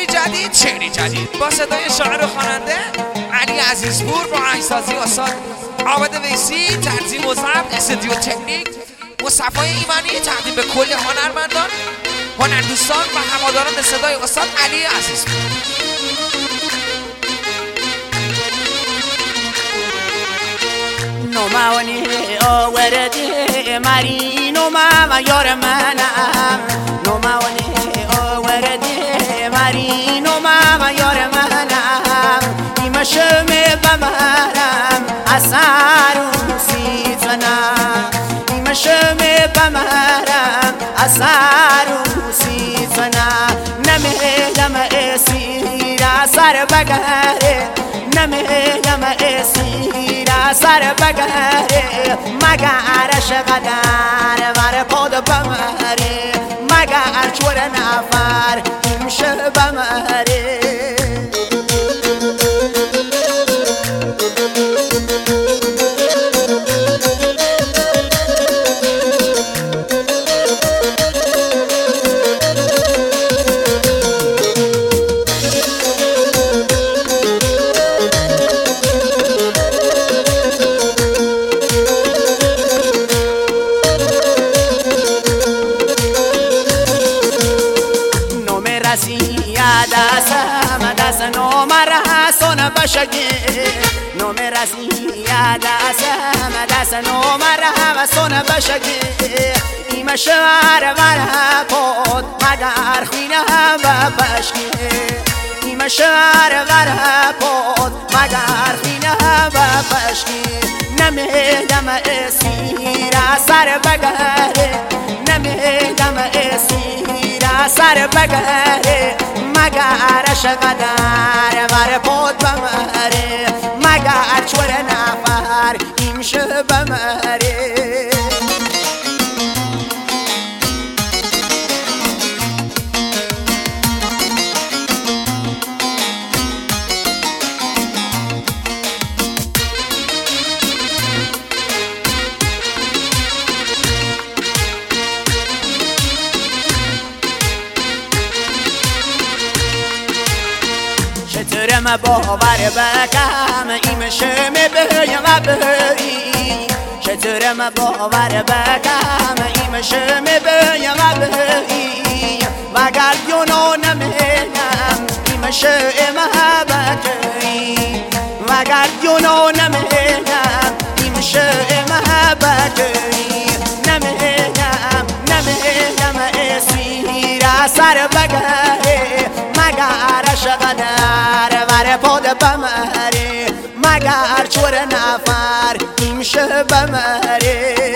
شعری جدید با صدای شاعر و خواننده علی عزیزپور با آهنگسازی استاد عابد ویسی، تنظیم و ضبط استودیو تکنیک مصطفی ایمانی، تقدیم به کل هنرمندان، هنردوستان و هواداران صدای استاد علی عزیزپور. نوماونی آوردی مری نوما و یار منم، نوماونی آوردی مری نوما و یار منم، ایمشم بمرم اثر سیزنم، ایمشم بمرم اثر سیزنم، نمیدم اسیر سر بگره، نمیدم اسیر سر بگره، مگر شقدر ور پاد بمره، مگر چور نفر میشه بمره. دست نومره سون بشگی نومرسی دست نومره و سون بشگی ایمه شهر وره پود مگر خینه و بشگی ایمه شهر وره پود مگر خینه و بشگی نمیدم اسیر سر بگره نمیدم اسیر سر بگره مگر شقدر ور پود بمره مگر چور نفر ایمشه بمره. چطورم باور بکم ایمشم بیم بهی، چطورم باور بکم ایمشم بیم بهی، وگر یونو نمیدم ایمشم بکی، وگر یونو نمیدم ایمشم بکی، نمیدم اسیر سر بگره مگر شقدر ور پاد بمره مگر چور نفر ایمشه بمره.